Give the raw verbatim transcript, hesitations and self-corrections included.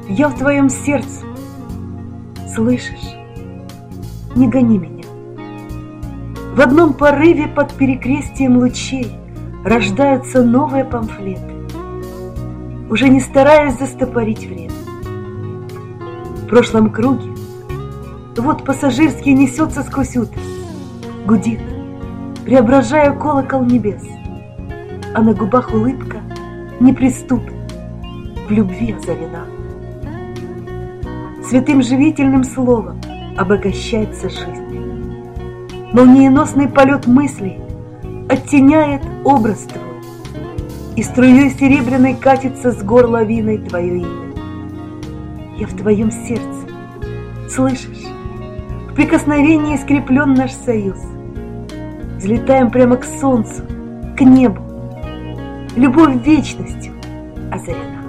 Я в твоем сердце. Слышишь? Не гони меня. В одном порыве под перекрестием лучей рождаются новые памфлеты, уже не стараясь застопорить время. В прошлом круге вот пассажирский несется сквозь утро, гудит, преображая колокол небес, а на губах улыбка неприступна, в любви озарена. Святым живительным словом обогащается жизнь. Молниеносный полет мыслей оттеняет образ твой, и струей серебряной катится с гор лавиной твое имя. Я в твоем сердце, слышишь? В прикосновении скреплен наш союз. Взлетаем прямо к солнцу, к небу. Любовь вечностью озарена.